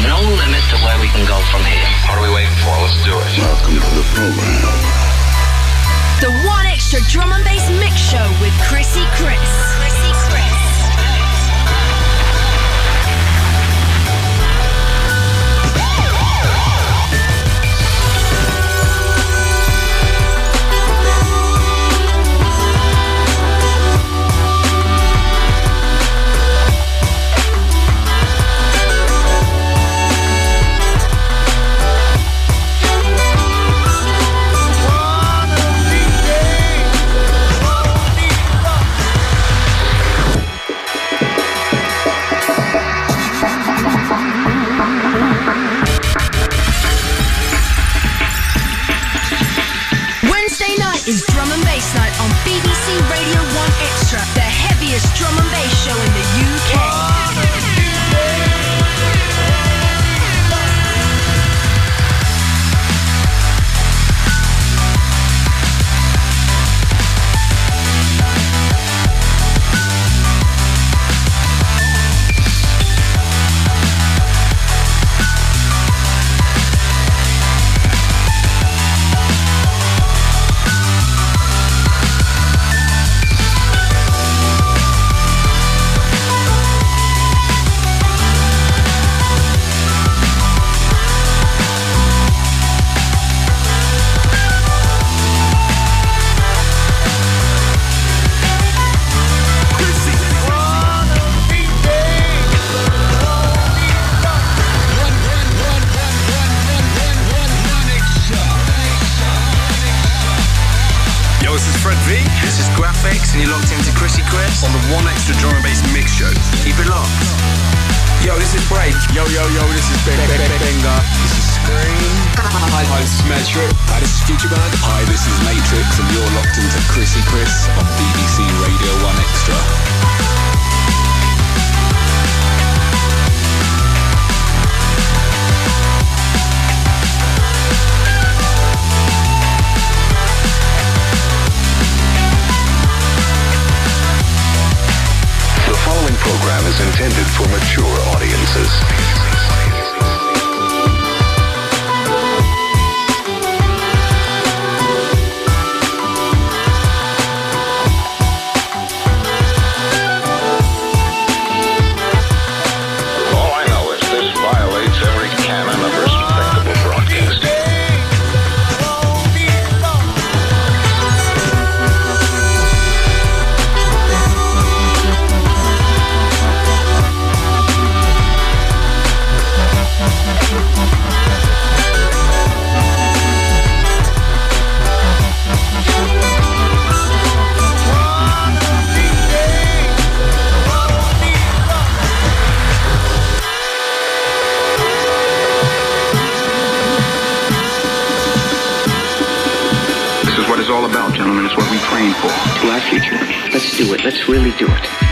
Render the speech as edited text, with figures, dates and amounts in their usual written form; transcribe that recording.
no limit to where we can go from here. What are we waiting for? Let's do it. Welcome to the program. The One Extra Drum and Bass Mix Show with Chrissy Chris. Is Drum and Bass Night on BBC Radio 1 Extra, the heaviest drum and bass show in the UK. And you're locked into Chrissy Chris on the One Extra Drum and Bass Mix Show. Keep it locked. Yo, this is Break. Yo, this is Benga. This is Scream. Hi, this is Metric. Hi, this is Future Band. Hi, this is Matrix, and you're locked into Chrissy Chris on BBC Radio 1 Extra. Program is intended for mature audiences. All I know is this violates every canon of respectable broadcasting. All about, gentlemen. It's what we train for. To our future. Let's do it. Let's really do it.